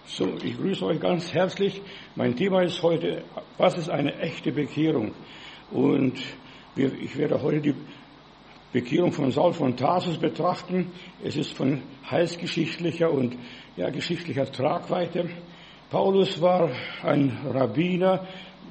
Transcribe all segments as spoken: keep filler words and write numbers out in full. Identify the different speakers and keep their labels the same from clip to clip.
Speaker 1: So, ich grüße euch ganz herzlich. Mein Thema ist heute, was ist eine echte Bekehrung? Und wir, ich werde heute die Bekehrung von Saul von Tarsus betrachten. Es ist von heilsgeschichtlicher und ja, geschichtlicher Tragweite. Paulus war ein Rabbiner,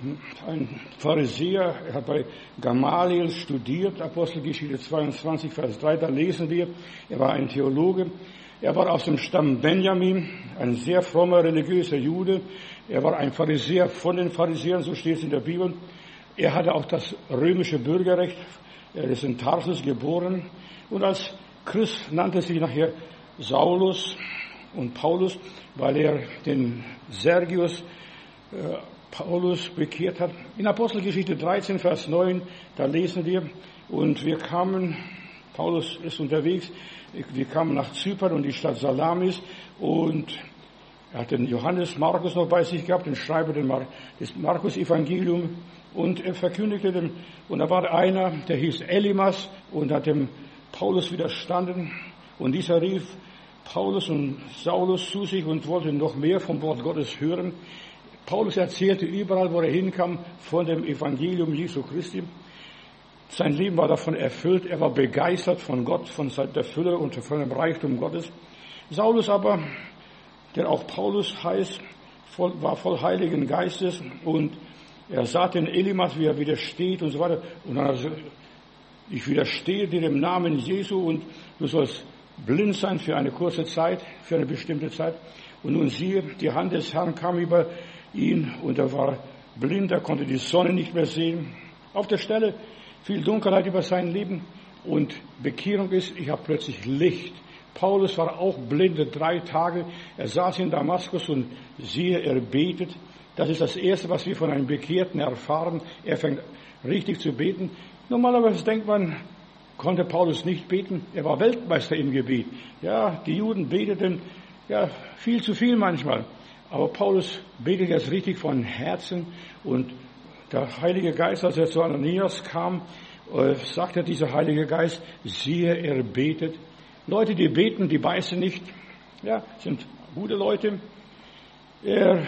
Speaker 1: ein Pharisäer. Er hat bei Gamaliel studiert, Apostelgeschichte zweiundzwanzig, Vers drei, da lesen wir, er war ein Theologe. Er war aus dem Stamm Benjamin, ein sehr frommer religiöser Jude. Er war ein Pharisäer von den Pharisäern, so steht es in der Bibel. Er hatte auch das römische Bürgerrecht. Er ist in Tarsus geboren. Und als Christ nannte er sich nachher Saulus und Paulus, weil er den Sergius äh, Paulus bekehrt hat. In Apostelgeschichte dreizehn, Vers neun, da lesen wir, und wir kamen, Paulus ist unterwegs, wir kamen nach Zypern und die Stadt Salamis und er hat den Johannes Markus noch bei sich gehabt, den Schreiber des Markus-Evangelium, und er verkündigte dem, und da war einer, der hieß Elimas und hat dem Paulus widerstanden, und dieser rief Paulus und Saulus zu sich und wollte noch mehr vom Wort Gottes hören. Paulus erzählte überall, wo er hinkam, von dem Evangelium Jesu Christi. Sein Leben war davon erfüllt, er war begeistert von Gott, von der Fülle und von dem Reichtum Gottes. Saulus aber, der auch Paulus heißt, war voll Heiligen Geistes, und er sah den Elimas, wie er widersteht und so weiter. Und dann hat er gesagt, ich widerstehe dir im Namen Jesu und du sollst blind sein für eine kurze Zeit, für eine bestimmte Zeit. Und nun siehe, die Hand des Herrn kam über ihn und er war blind, er konnte die Sonne nicht mehr sehen. Auf der Stelle viel Dunkelheit über sein Leben, und Bekehrung ist, ich habe plötzlich Licht. Paulus war auch blinde drei Tage. Er saß in Damaskus und siehe, er betet. Das ist das Erste, was wir von einem Bekehrten erfahren. Er fängt richtig zu beten. Normalerweise denkt man, konnte Paulus nicht beten. Er war Weltmeister im Gebet. Ja, die Juden beteten ja viel zu viel manchmal. Aber Paulus betet jetzt richtig von Herzen, und der Heilige Geist, als er zu Ananias kam, sagte dieser Heilige Geist, siehe, er betet. Leute, die beten, die beißen nicht. Ja, sind gute Leute. Er,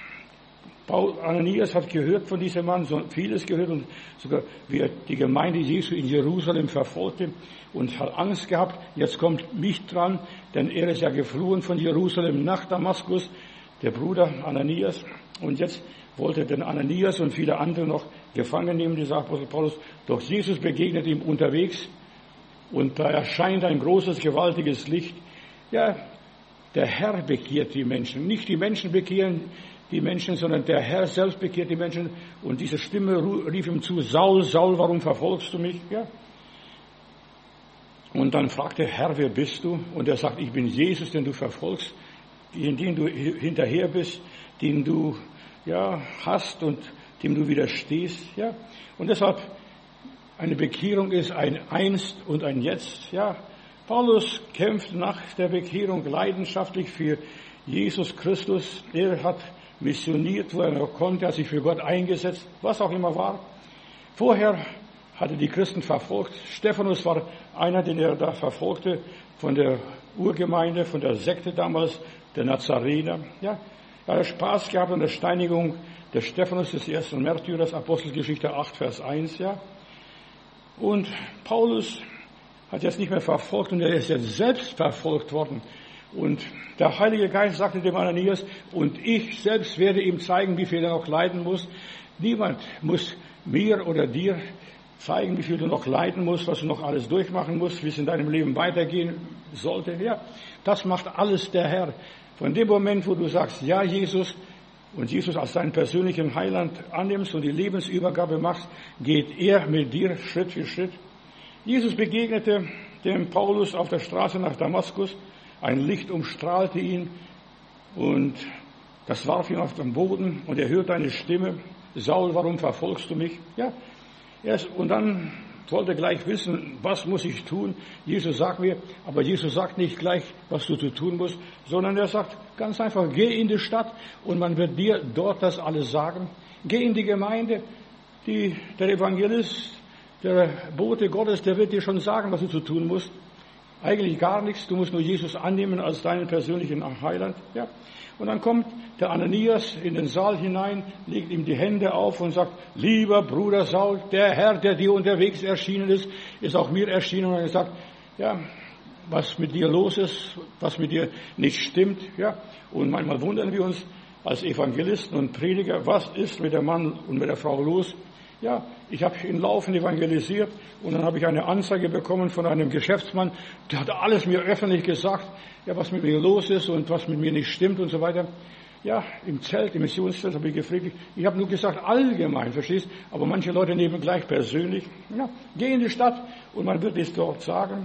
Speaker 1: Ananias hat gehört von diesem Mann, so vieles gehört, und sogar wie er die Gemeinde Jesu in Jerusalem verfolgte, und hat Angst gehabt, jetzt kommt mich dran, denn er ist ja geflohen von Jerusalem nach Damaskus, der Bruder Ananias, und jetzt wollte den Ananias und viele andere noch gefangen nehmen, dieser Apostel Paulus. Doch Jesus begegnet ihm unterwegs, und da erscheint ein großes, gewaltiges Licht. Ja, der Herr bekehrt die Menschen. Nicht die Menschen bekehren die Menschen, sondern der Herr selbst bekehrt die Menschen. Und diese Stimme rief ihm zu, Saul, Saul, warum verfolgst du mich? Ja. Und dann fragte er, Herr, wer bist du? Und er sagt, ich bin Jesus, den du verfolgst, den du hinterher bist, den du ja, hast und dem du widerstehst. Ja. Und deshalb, eine Bekehrung ist ein Einst und ein Jetzt. Ja. Paulus kämpft nach der Bekehrung leidenschaftlich für Jesus Christus. Er hat missioniert, wo er noch konnte, hat sich für Gott eingesetzt, was auch immer war. Vorher hatte die Christen verfolgt. Stephanus war einer, den er da verfolgte, von der Urgemeinde, von der Sekte damals, der Nazarener. Ja. Er hat Spaß gehabt an der Steinigung des Stephanus, des ersten Märtyrers, Apostelgeschichte acht, Vers eins, ja. Und Paulus hat jetzt nicht mehr verfolgt, und er ist jetzt selbst verfolgt worden. Und der Heilige Geist sagte dem Ananias, und ich selbst werde ihm zeigen, wie viel er noch leiden muss. Niemand muss mir oder dir zeigen, wie viel du noch leiden musst, was du noch alles durchmachen musst, wie es in deinem Leben weitergehen sollte. Ja, das macht alles der Herr. Von dem Moment, wo du sagst, ja, Jesus, und Jesus als deinen persönlichen Heiland annimmst und die Lebensübergabe machst, geht er mit dir Schritt für Schritt. Jesus begegnete dem Paulus auf der Straße nach Damaskus. Ein Licht umstrahlte ihn, und das warf ihn auf den Boden, und er hörte eine Stimme, Saul, warum verfolgst du mich? Ja, erst, und dann wollte er gleich wissen, was muss ich tun? Jesus sagt mir, aber Jesus sagt nicht gleich, was du zu tun musst, sondern er sagt ganz einfach, geh in die Stadt und man wird dir dort das alles sagen. Geh in die Gemeinde, die, der Evangelist, der Bote Gottes, der wird dir schon sagen, was du zu tun musst. Eigentlich gar nichts. Du musst nur Jesus annehmen als deinen persönlichen Heiland. Ja. Und dann kommt der Ananias in den Saal hinein, legt ihm die Hände auf und sagt, lieber Bruder Saul, der Herr, der dir unterwegs erschienen ist, ist auch mir erschienen. Und er sagt, ja, was mit dir los ist, was mit dir nicht stimmt. Ja. Und manchmal wundern wir uns als Evangelisten und Prediger, was ist mit dem Mann und mit der Frau los? Ja, ich habe ihn laufend evangelisiert und dann habe ich eine Anzeige bekommen von einem Geschäftsmann, der hat alles mir öffentlich gesagt, ja, was mit mir los ist und was mit mir nicht stimmt und so weiter. Ja, im Zelt, im Missionszelt habe ich gefragt, ich habe nur gesagt allgemein, verstehst? Aber manche Leute nehmen gleich persönlich. Ja, geh in die Stadt und man wird es dort sagen,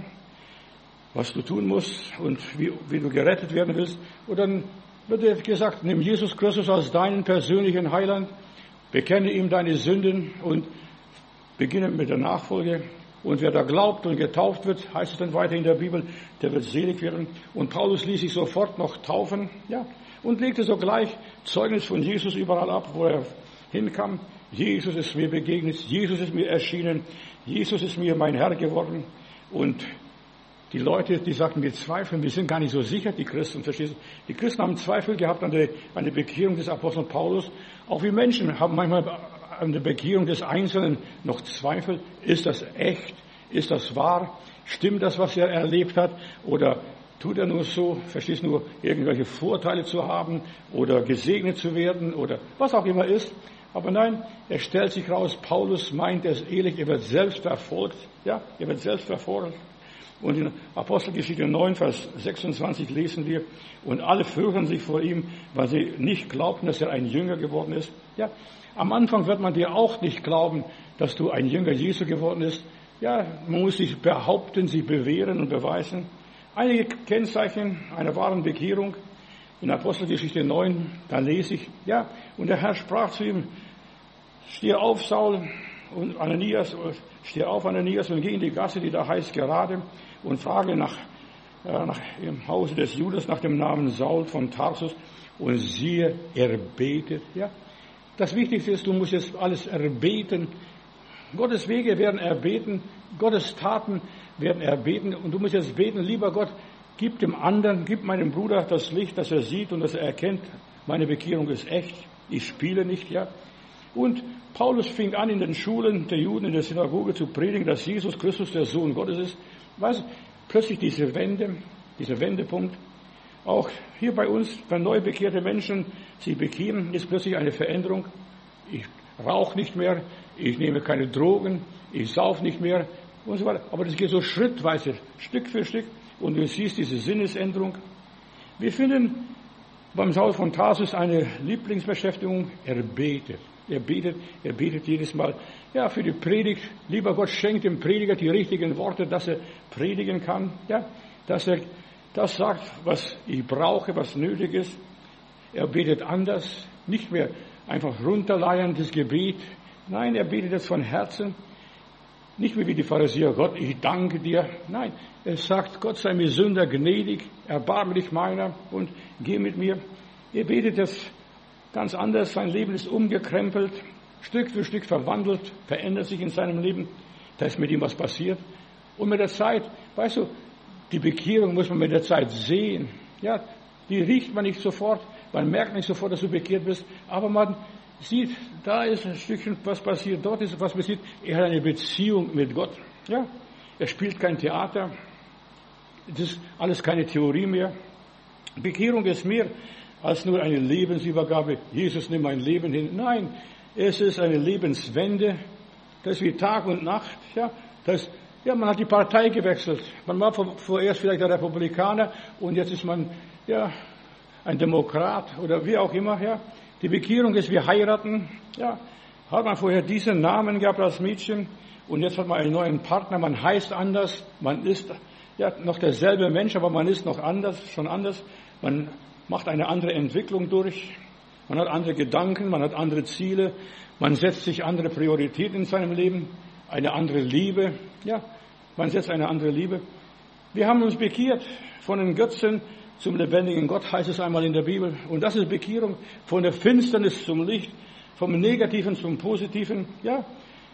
Speaker 1: was du tun musst und wie, wie du gerettet werden willst. Und dann wird dir gesagt, nimm Jesus Christus als deinen persönlichen Heiland, bekenne ihm deine Sünden und beginne mit der Nachfolge. Und wer da glaubt und getauft wird, heißt es dann weiter in der Bibel, der wird selig werden. Und Paulus ließ sich sofort noch taufen, ja, und legte sogleich Zeugnis von Jesus überall ab, wo er hinkam. Jesus ist mir begegnet, Jesus ist mir erschienen, Jesus ist mir mein Herr geworden. Und die Leute, die sagten, wir zweifeln, wir sind gar nicht so sicher, die Christen, verstehst du? Die Christen haben Zweifel gehabt an der, an der Bekehrung des Apostels Paulus. Auch wir Menschen haben manchmal an der Bekehrung des Einzelnen noch Zweifel. Ist das echt? Ist das wahr? Stimmt das, was er erlebt hat? Oder tut er nur so, verstehst du, nur irgendwelche Vorteile zu haben oder gesegnet zu werden oder was auch immer ist? Aber nein, er stellt sich raus, Paulus meint es ehrlich, er wird selbst verfolgt. Ja, er wird selbst verfolgt. Und in Apostelgeschichte neun, Vers sechsundzwanzig lesen wir, und alle fürchten sich vor ihm, weil sie nicht glaubten, dass er ein Jünger geworden ist. Ja, am Anfang wird man dir auch nicht glauben, dass du ein Jünger Jesu geworden bist. Ja, man muss sich behaupten, sich bewähren und beweisen. Einige Kennzeichen einer wahren Bekehrung in Apostelgeschichte neun, da lese ich, ja, und der Herr sprach zu ihm, steh auf, Saul, und Ananias, steh auf, Ananias, und geh in die Gasse, die da heißt Gerade, und frage nach, äh, nach im Hause des Judas nach dem Namen Saul von Tarsus, und siehe, er betet. Ja, das Wichtigste ist, du musst jetzt alles erbeten. Gottes Wege werden erbeten, Gottes Taten werden erbeten, und du musst jetzt beten, lieber Gott, gib dem anderen, gib meinem Bruder das Licht, dass er sieht und dass er erkennt, meine Bekehrung ist echt, ich spiele nicht, ja. Und Paulus fing an, in den Schulen der Juden in der Synagoge zu predigen, dass Jesus Christus der Sohn Gottes ist. Weißt du, plötzlich diese Wende, dieser Wendepunkt. Auch hier bei uns, wenn neu bekehrte Menschen sich bekehren, ist plötzlich eine Veränderung. Ich rauche nicht mehr, ich nehme keine Drogen, ich sauf nicht mehr und so weiter. Aber das geht so schrittweise, Stück für Stück. Und du siehst diese Sinnesänderung. Wir finden beim Saul von Tarsus eine Lieblingsbeschäftigung, er betet. Er betet, er betet jedes Mal, ja, für die Predigt. Lieber Gott, schenkt dem Prediger die richtigen Worte, dass er predigen kann, ja, dass er das sagt, was ich brauche, was nötig ist. Er betet anders, nicht mehr einfach runterleierndes Gebet. Nein, er betet jetzt von Herzen. Nicht mehr wie die Pharisäer, Gott, ich danke dir. Nein, er sagt, Gott sei mir Sünder gnädig, erbarme dich meiner und geh mit mir. Er betet jetzt ganz anders, sein Leben ist umgekrempelt, Stück für Stück verwandelt, verändert sich in seinem Leben. Da ist mit ihm was passiert. Und mit der Zeit, weißt du, die Bekehrung muss man mit der Zeit sehen. Ja, die riecht man nicht sofort, man merkt nicht sofort, dass du bekehrt bist, aber man sieht, da ist ein Stückchen was passiert, dort ist was passiert. Er hat eine Beziehung mit Gott. Ja, er spielt kein Theater. Das ist alles keine Theorie mehr. Bekehrung ist mehr als nur eine Lebensübergabe. Jesus, nimm mein Leben hin. Nein, es ist eine Lebenswende. Das ist wie Tag und Nacht. Ja, das, ja, man hat die Partei gewechselt. Man war vorerst vielleicht der Republikaner und jetzt ist man, ja, ein Demokrat oder wie auch immer. Ja, die Bekehrung ist wie heiraten. Ja, hat man vorher diesen Namen gehabt als Mädchen und jetzt hat man einen neuen Partner. Man heißt anders. Man ist ja noch derselbe Mensch, aber man ist noch anders, schon anders. Man macht eine andere Entwicklung durch, man hat andere Gedanken, man hat andere Ziele, man setzt sich andere Prioritäten in seinem Leben, eine andere Liebe, ja, man setzt eine andere Liebe. Wir haben uns bekehrt von den Götzen zum lebendigen Gott, heißt es einmal in der Bibel, und das ist Bekehrung, von der Finsternis zum Licht, vom Negativen zum Positiven, ja.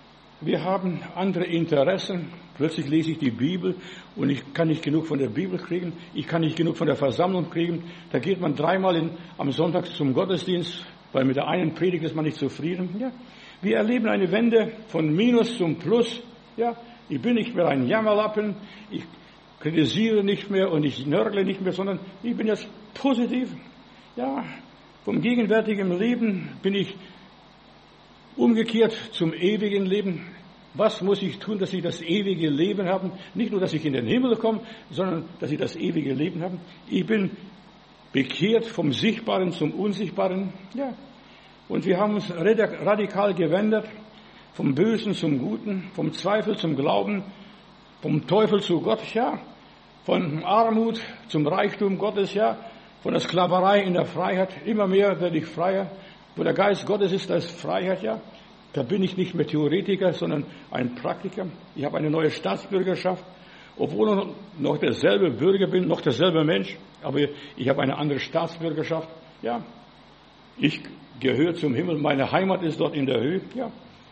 Speaker 1: wir haben andere Interessen. Plötzlich lese ich die Bibel und ich kann nicht genug von der Bibel kriegen. Ich kann nicht genug von der Versammlung kriegen. Da geht man dreimal in, am Sonntag zum Gottesdienst, weil mit der einen Predigt ist man nicht zufrieden. Ja. Wir erleben eine Wende von Minus zum Plus. Ja. Ich bin nicht mehr ein Jammerlappen. Ich kritisiere nicht mehr und ich nörgle nicht mehr, sondern ich bin jetzt positiv. Ja. Vom gegenwärtigen Leben bin ich umgekehrt zum ewigen Leben. Was muss ich tun, dass ich das ewige Leben habe? Nicht nur, dass ich in den Himmel komme, sondern dass ich das ewige Leben habe. Ich bin bekehrt vom Sichtbaren zum Unsichtbaren. Ja. Und wir haben uns radikal gewendet, vom Bösen zum Guten, vom Zweifel zum Glauben, vom Teufel zu Gott, ja. Von Armut zum Reichtum Gottes, ja. Von der Sklaverei in der Freiheit. Immer mehr werde ich freier. Wo der Geist Gottes ist, da ist Freiheit, ja. Da bin ich nicht mehr Theoretiker, sondern ein Praktiker. Ich habe eine neue Staatsbürgerschaft, obwohl ich noch derselbe Bürger bin, noch derselbe Mensch, aber ich habe eine andere Staatsbürgerschaft. Ja, ich gehöre zum Himmel, meine Heimat ist dort in der Höhe. Ja,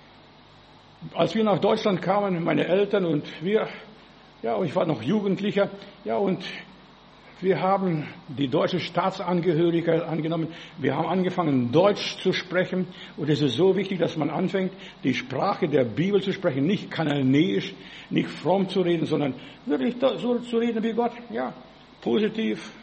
Speaker 1: als wir nach Deutschland kamen, meine Eltern und wir, ja, und ich war noch Jugendlicher, ja, und wir haben die deutsche Staatsangehörigkeit angenommen. Wir haben angefangen, Deutsch zu sprechen. Und es ist so wichtig, dass man anfängt, die Sprache der Bibel zu sprechen. Nicht kananäisch, nicht fromm zu reden, sondern wirklich so zu reden wie Gott. Ja, positiv,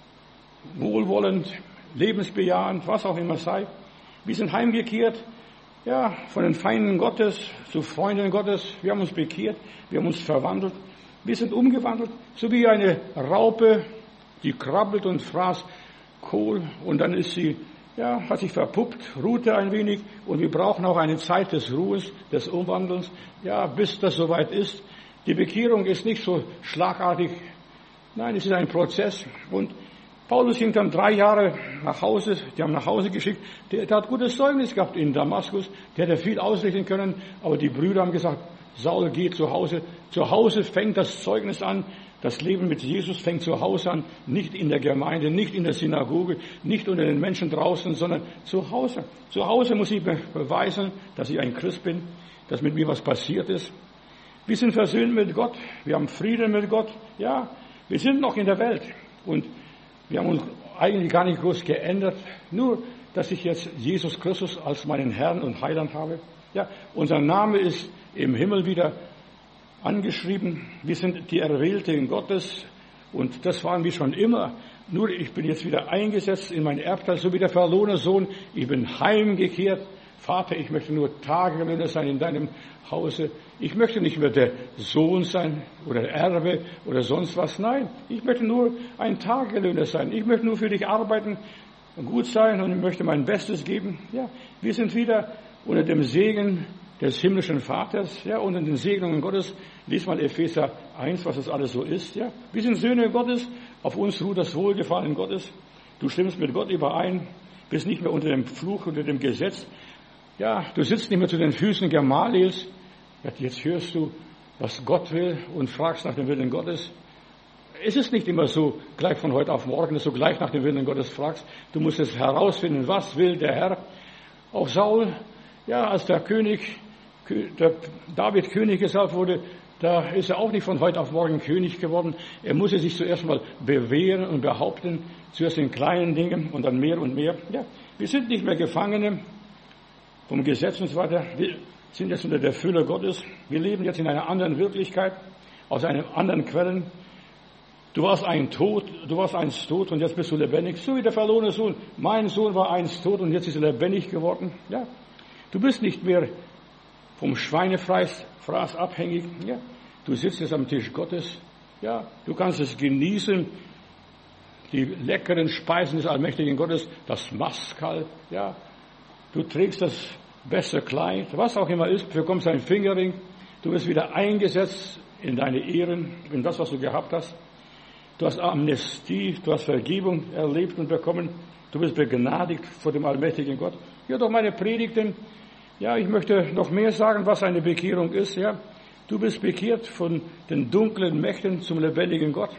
Speaker 1: wohlwollend, lebensbejahend, was auch immer sei. Wir sind heimgekehrt, ja, von den Feinden Gottes zu Freunden Gottes. Wir haben uns bekehrt, wir haben uns verwandelt. Wir sind umgewandelt, so wie eine Raupe, die krabbelt und fraß Kohl und dann ist sie, ja, hat sich verpuppt, ruhte ein wenig und wir brauchen auch eine Zeit des Ruhes, des Umwandelns, ja, bis das soweit ist. Die Bekehrung ist nicht so schlagartig, nein, es ist ein Prozess und Paulus ging dann drei Jahre nach Hause, die haben nach Hause geschickt, der, der hat gutes Zeugnis gehabt in Damaskus, der hätte viel ausrichten können, aber die Brüder haben gesagt, Saul geht zu Hause, zu Hause fängt das Zeugnis an, das Leben mit Jesus fängt zu Hause an, nicht in der Gemeinde, nicht in der Synagoge, nicht unter den Menschen draußen, sondern zu Hause. Zu Hause muss ich beweisen, dass ich ein Christ bin, dass mit mir was passiert ist. Wir sind versöhnt mit Gott, wir haben Frieden mit Gott, ja, wir sind noch in der Welt und wir haben uns eigentlich gar nicht groß geändert, nur, dass ich jetzt Jesus Christus als meinen Herrn und Heiland habe. Ja, unser Name ist im Himmel wieder angeschrieben. Wir sind die Erwählten Gottes und das waren wir schon immer. Nur ich bin jetzt wieder eingesetzt in mein Erbteil, so wie der verlorene Sohn. Ich bin heimgekehrt. Vater, ich möchte nur Tagelöhner sein in deinem Hause. Ich möchte nicht mehr der Sohn sein oder der Erbe oder sonst was. Nein, ich möchte nur ein Tagelöhner sein. Ich möchte nur für dich arbeiten und gut sein und ich möchte mein Bestes geben. Ja, wir sind wieder unter dem Segen des himmlischen Vaters, ja, unter den Segnungen Gottes. Lies mal Epheser eins, was das alles so ist, ja. Wir sind Söhne Gottes, auf uns ruht das Wohlgefallen Gottes. Du stimmst mit Gott überein, bist nicht mehr unter dem Fluch, unter dem Gesetz. Ja, du sitzt nicht mehr zu den Füßen Gamaliels. Ja, jetzt hörst du, was Gott will und fragst nach dem Willen Gottes. Es ist nicht immer so, gleich von heute auf morgen, dass du gleich nach dem Willen Gottes fragst. Du musst es herausfinden, was will der Herr. Auch Saul, ja, als der König, der David König gesalbt wurde, da ist er auch nicht von heute auf morgen König geworden. Er musste sich zuerst mal bewähren und behaupten, zuerst in kleinen Dingen und dann mehr und mehr. Ja, wir sind nicht mehr Gefangene vom Gesetz und so weiter. Wir sind jetzt unter der Fülle Gottes. Wir leben jetzt in einer anderen Wirklichkeit, aus einem anderen Quellen. Du warst ein Tod, du warst einst tot und jetzt bist du lebendig. So wie der verlorene Sohn. Mein Sohn war einst tot und jetzt ist er lebendig geworden. Ja, du bist nicht mehr vom Schweinefraß abhängig. Ja, du sitzt jetzt am Tisch Gottes. Ja, du kannst es genießen. Die leckeren Speisen des allmächtigen Gottes, das Mastkalb. Ja, du trägst das beste Kleid, was auch immer ist, bekommst einen Fingerring. Du wirst wieder eingesetzt in deine Ehren, in das, was du gehabt hast. Du hast Amnestie, du hast Vergebung erlebt und bekommen. Du bist begnadigt vor dem allmächtigen Gott. Ja, doch meine Predigten. Ja, ich möchte noch mehr sagen, was eine Bekehrung ist. Ja, du bist bekehrt von den dunklen Mächten zum lebendigen Gott.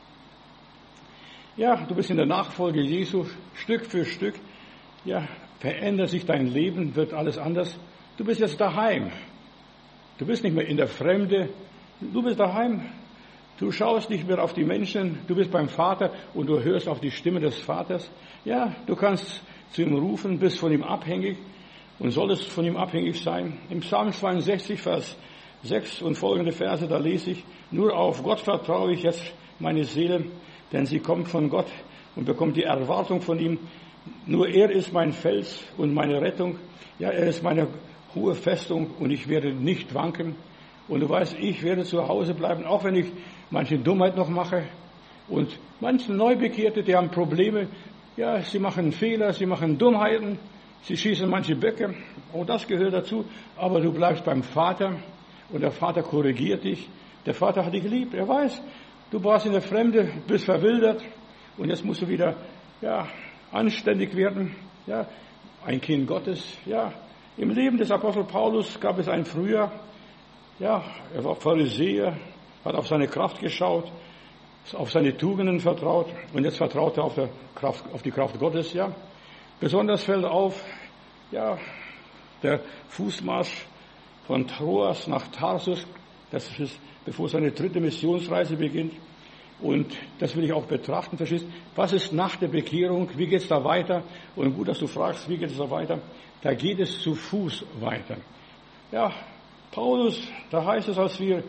Speaker 1: Ja, du bist in der Nachfolge Jesu Stück für Stück. Ja, verändert sich dein Leben, wird alles anders. Du bist jetzt daheim. Du bist nicht mehr in der Fremde. Du bist daheim. Du schaust nicht mehr auf die Menschen. Du bist beim Vater und du hörst auf die Stimme des Vaters. Ja, du kannst zu ihm rufen, bist von ihm abhängig und solltest von ihm abhängig sein. Im Psalm zweiundsechzig, Vers sechs und folgende Verse, da lese ich: Nur auf Gott vertraue ich jetzt meine Seele, denn sie kommt von Gott und bekommt die Erwartung von ihm. Nur er ist mein Fels und meine Rettung. Ja, er ist meine hohe Festung und ich werde nicht wanken. Und du weißt, ich werde zu Hause bleiben, auch wenn ich manche Dummheit noch mache. Und manche Neubekehrte, die haben Probleme. Ja, sie machen Fehler, sie machen Dummheiten, sie schießen manche Böcke. Auch das gehört dazu. Aber du bleibst beim Vater und der Vater korrigiert dich. Der Vater hat dich geliebt. Er weiß, du warst in der Fremde, bist verwildert und jetzt musst du wieder, ja, anständig werden. Ja, ein Kind Gottes. Ja, im Leben des Apostel Paulus gab es ein Frühjahr. Ja, er war Pharisäer, hat auf seine Kraft geschaut, auf seine Tugenden vertraut und jetzt vertraut er auf, der Kraft, auf die Kraft Gottes. Ja, besonders fällt auf, ja, der Fußmarsch von Troas nach Tarsus. Das ist, bevor seine dritte Missionsreise beginnt. Und das will ich auch betrachten, verstehst? Was ist nach der Bekehrung? Wie geht es da weiter? Und gut, dass du fragst, wie geht es da weiter? Da geht es zu Fuß weiter. Ja, Paulus, da heißt es, als wir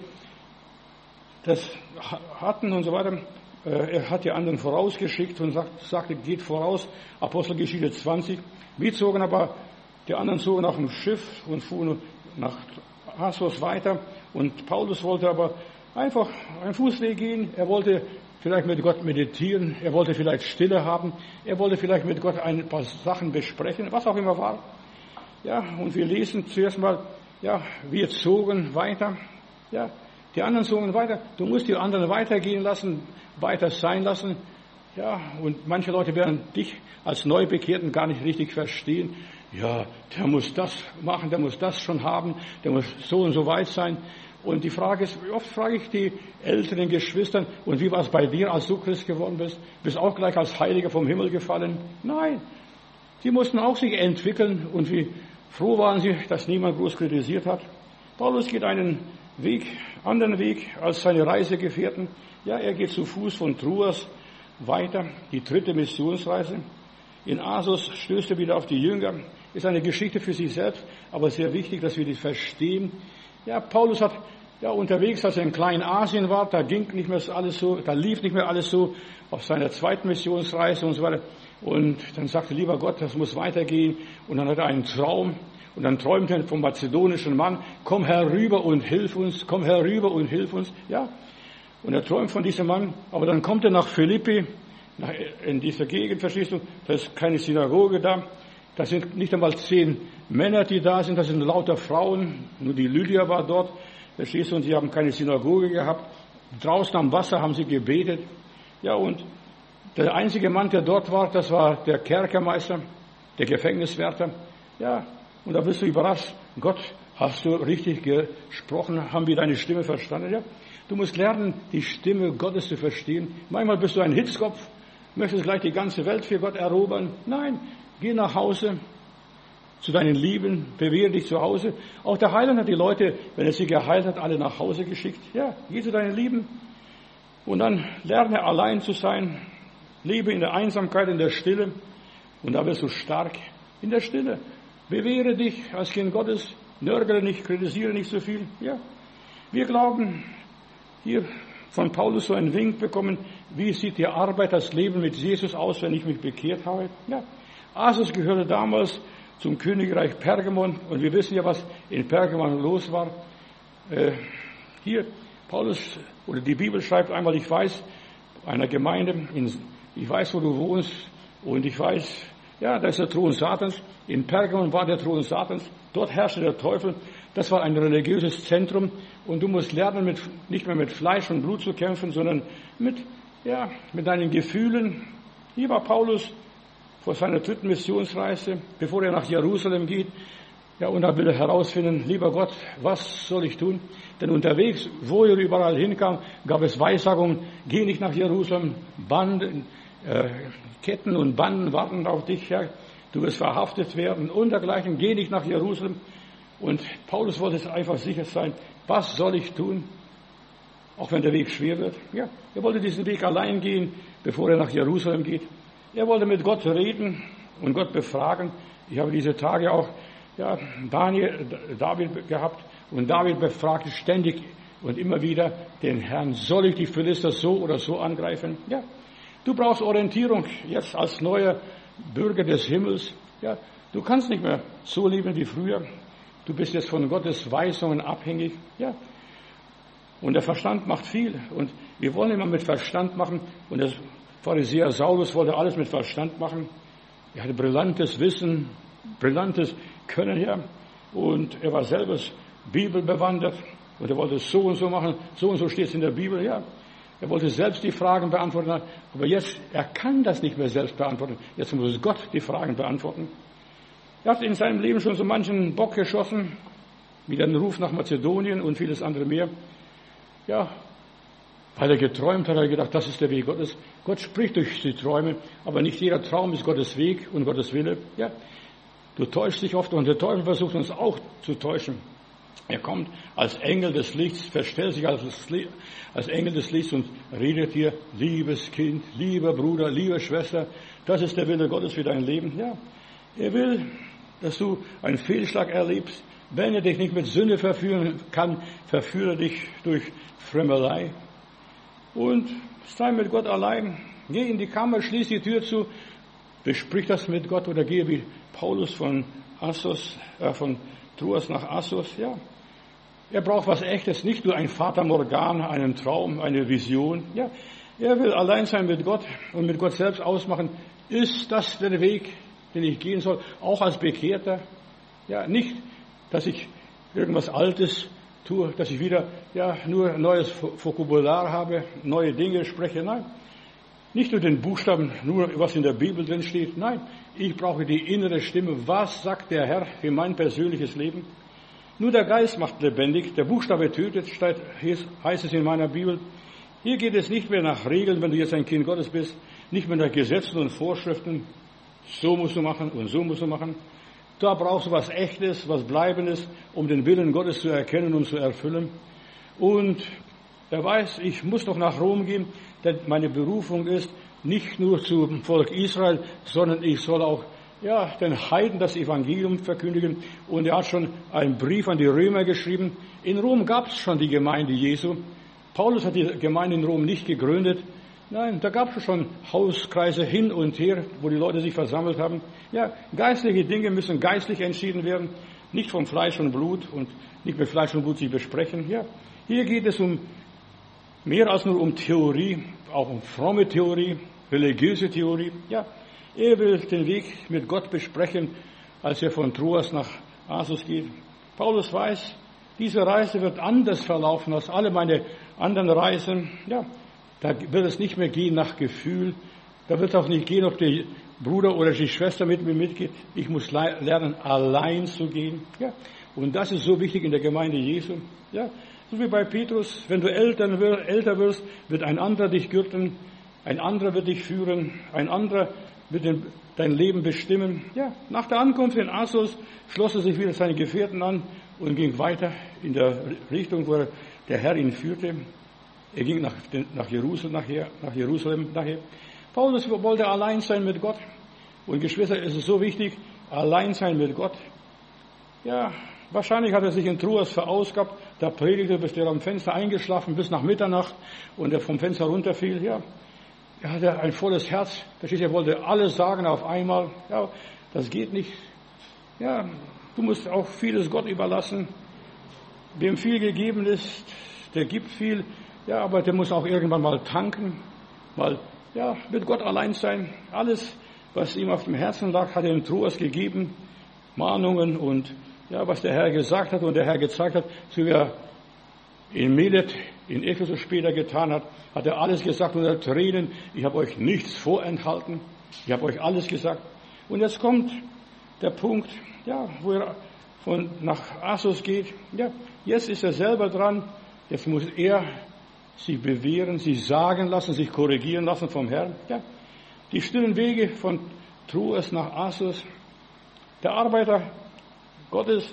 Speaker 1: das hatten und so weiter, er hat die anderen vorausgeschickt und sagt, sagte, geht voraus, Apostelgeschichte zwanzig. Wir zogen aber, die anderen zogen auf dem Schiff und fuhren nach Assos weiter. Und Paulus wollte aber einfach einen Fußweg gehen. Er wollte vielleicht mit Gott meditieren. Er wollte vielleicht Stille haben. Er wollte vielleicht mit Gott ein paar Sachen besprechen, was auch immer war. Ja, und wir lesen zuerst mal, ja, wir zogen weiter. Ja, die anderen zogen weiter. Du musst die anderen weitergehen lassen, weiter sein lassen. Ja, und manche Leute werden dich als Neubekehrten gar nicht richtig verstehen. Ja, der muss das machen, der muss das schon haben, der muss so und so weit sein. Und die Frage ist, oft frage ich die älteren Geschwister, und wie war es bei dir, als du Christ geworden bist? Bist auch gleich als Heiliger vom Himmel gefallen? Nein, sie mussten auch sich entwickeln und wie froh waren sie, dass niemand groß kritisiert hat. Paulus geht einen Weg, anderen Weg als seine Reisegefährten. Ja, er geht zu Fuß von Troas weiter, die dritte Missionsreise. In Assos stößt er wieder auf die Jünger. Ist eine Geschichte für sich selbst, aber sehr wichtig, dass wir die verstehen. Ja, Paulus hat ja unterwegs, als er in Kleinasien war, da ging nicht mehr alles so, da lief nicht mehr alles so, auf seiner zweiten Missionsreise und so weiter. Und dann sagte, lieber Gott, das muss weitergehen. Und dann hat er einen Traum. Und dann träumt er vom mazedonischen Mann, komm herüber und hilf uns, komm herüber und hilf uns. Ja, und er träumt von diesem Mann. Aber dann kommt er nach Philippi, nach, in dieser Gegend, verstehst du, da ist keine Synagoge da. Da sind nicht einmal zehn Männer, die da sind, das sind lauter Frauen. Nur die Lydia war dort, verstehst du, und sie haben keine Synagoge gehabt. Draußen am Wasser haben sie gebetet. Ja, und der einzige Mann, der dort war, das war der Kerkermeister, der Gefängniswärter. Ja, und da bist du überrascht. Gott, hast du richtig gesprochen? Haben wir deine Stimme verstanden? Ja, du musst lernen, die Stimme Gottes zu verstehen. Manchmal bist du ein Hitzkopf, möchtest gleich die ganze Welt für Gott erobern. Nein, geh nach Hause zu deinen Lieben, bewähre dich zu Hause. Auch der Heiland hat die Leute, wenn er sie geheilt hat, alle nach Hause geschickt. Ja, geh zu deinen Lieben und dann lerne allein zu sein. Lebe in der Einsamkeit, in der Stille und da wirst du stark in der Stille. Bewähre dich als Kind Gottes, nörgele nicht, kritisiere nicht so viel. Ja, wir glauben, hier von Paulus so einen Wink bekommen, wie sieht die Arbeit, das Leben mit Jesus aus, wenn ich mich bekehrt habe. Ja, Assos gehörte damals zum Königreich Pergamon und wir wissen ja, was in Pergamon los war. Äh, hier, Paulus, oder die Bibel schreibt einmal, ich weiß, einer Gemeinde, in, ich weiß, wo du wohnst und ich weiß, ja, da ist der Thron Satans. In Pergamon war der Thron Satans. Dort herrschte der Teufel. Das war ein religiöses Zentrum. Und du musst lernen, mit, nicht mehr mit Fleisch und Blut zu kämpfen, sondern mit, ja, mit deinen Gefühlen. Hier war Paulus vor seiner dritten Missionsreise, bevor er nach Jerusalem geht. Ja, und da will er herausfinden, lieber Gott, was soll ich tun? Denn unterwegs, wo er überall hinkam, gab es Weissagungen, geh nicht nach Jerusalem, Banden, äh, Ketten und Banden warten auf dich, ja. Du wirst verhaftet werden und dergleichen, geh nicht nach Jerusalem. Und Paulus wollte es einfach sicher sein, was soll ich tun, auch wenn der Weg schwer wird. Ja, er wollte diesen Weg allein gehen, bevor er nach Jerusalem geht. Er wollte mit Gott reden und Gott befragen. Ich habe diese Tage auch ja, Daniel, David gehabt und David befragte ständig und immer wieder den Herrn, soll ich die Philister so oder so angreifen? Ja, du brauchst Orientierung jetzt als neuer Bürger des Himmels. Ja, du kannst nicht mehr so leben wie früher. Du bist jetzt von Gottes Weisungen abhängig. Ja, und der Verstand macht viel. Und wir wollen immer mit Verstand machen. Und der Pharisäer Saulus wollte alles mit Verstand machen. Er hatte brillantes Wissen, brillantes Können her. Und er war selber bibelbewandert. Und er wollte es so und so machen. So und so steht es in der Bibel. Ja, er wollte selbst die Fragen beantworten. Aber jetzt, er kann das nicht mehr selbst beantworten. Jetzt muss Gott die Fragen beantworten. Er hat in seinem Leben schon so manchen Bock geschossen. Wie den Ruf nach Mazedonien und vieles andere mehr. Ja, weil er geträumt hat, hat er gedacht, das ist der Weg Gottes. Gott spricht durch die Träume, aber nicht jeder Traum ist Gottes Weg und Gottes Wille. Ja, du täuschst dich oft und der Teufel versucht uns auch zu täuschen. Er kommt als Engel des Lichts, verstellt sich als, als Engel des Lichts und redet dir, liebes Kind, lieber Bruder, liebe Schwester, das ist der Wille Gottes für dein Leben. Ja, er will, dass du einen Fehlschlag erlebst. Wenn er dich nicht mit Sünde verführen kann, verführe dich durch Frömmelei. Und sei mit Gott allein. Geh in die Kammer, schließ die Tür zu, besprich das mit Gott oder gehe wie Paulus von Assos, äh, von Troas nach Assos. Ja, er braucht was Echtes, nicht nur ein Fata Morgana, einen Traum, eine Vision. Ja, er will allein sein mit Gott und mit Gott selbst ausmachen. Ist das der Weg, den ich gehen soll, auch als Bekehrter? Ja, nicht, dass ich irgendwas Altes tue, dass ich wieder ja nur neues Vokabular habe, neue Dinge spreche. Nein, nicht nur den Buchstaben, nur was in der Bibel drin steht. Nein, ich brauche die innere Stimme. Was sagt der Herr für mein persönliches Leben? Nur der Geist macht lebendig. Der Buchstabe tötet, heißt es in meiner Bibel. Hier geht es nicht mehr nach Regeln, wenn du jetzt ein Kind Gottes bist, nicht mehr nach Gesetzen und Vorschriften. So musst du machen und so musst du machen. Da brauchst du was Echtes, was Bleibendes, um den Willen Gottes zu erkennen und zu erfüllen. Und er weiß, ich muss doch nach Rom gehen, denn meine Berufung ist nicht nur zum Volk Israel, sondern ich soll auch ja, den Heiden das Evangelium verkündigen. Und er hat schon einen Brief an die Römer geschrieben. In Rom gab es schon die Gemeinde Jesu. Paulus hat die Gemeinde in Rom nicht gegründet. Nein, da gab es schon Hauskreise hin und her, wo die Leute sich versammelt haben. Ja, geistliche Dinge müssen geistlich entschieden werden, nicht vom Fleisch und Blut und nicht mit Fleisch und Blut sich besprechen. Ja, hier geht es um mehr als nur um Theorie, auch um fromme Theorie, religiöse Theorie. Ja, er will den Weg mit Gott besprechen, als er von Troas nach Assos geht. Paulus weiß, diese Reise wird anders verlaufen als alle meine anderen Reisen. Ja, da wird es nicht mehr gehen nach Gefühl. Da wird es auch nicht gehen, ob der Bruder oder die Schwester mit mir mitgeht. Ich muss lernen, allein zu gehen. Ja, und das ist so wichtig in der Gemeinde Jesu. Ja, so wie bei Petrus. Wenn du älter wirst, wird ein anderer dich gürten, ein anderer wird dich führen, ein anderer wird dein Leben bestimmen. Ja, nach der Ankunft in Assos schloss er sich wieder seine Gefährten an und ging weiter in der Richtung, wo der Herr ihn führte. Er ging nach, nach Jerusalem nachher, nach Jerusalem nachher. Paulus wollte allein sein mit Gott. Und Geschwister, es ist so wichtig, allein sein mit Gott. Ja, wahrscheinlich hat er sich in Troas verausgabt. Da predigte, bis der am Fenster eingeschlafen, bis nach Mitternacht und er vom Fenster runterfiel. Ja, er hatte ein volles Herz. Da steht, er wollte alles sagen auf einmal. Ja, das geht nicht. Ja, du musst auch vieles Gott überlassen. Wem viel gegeben ist, der gibt viel. Ja, aber der muss auch irgendwann mal tanken, mal, ja, mit Gott allein sein. Alles, was ihm auf dem Herzen lag, hat er in Troas gegeben. Mahnungen und, ja, was der Herr gesagt hat und der Herr gezeigt hat, so wie er in Milet, in Ephesus später getan hat, hat er alles gesagt unter Tränen. Ich habe euch nichts vorenthalten. Ich habe euch alles gesagt. Und jetzt kommt der Punkt, ja, wo er von, nach Assos geht. Ja, jetzt ist er selber dran. Jetzt muss er sich bewähren, sich sagen lassen, sich korrigieren lassen vom Herrn. Ja, die stillen Wege von Troas nach Assos. Der Arbeiter Gottes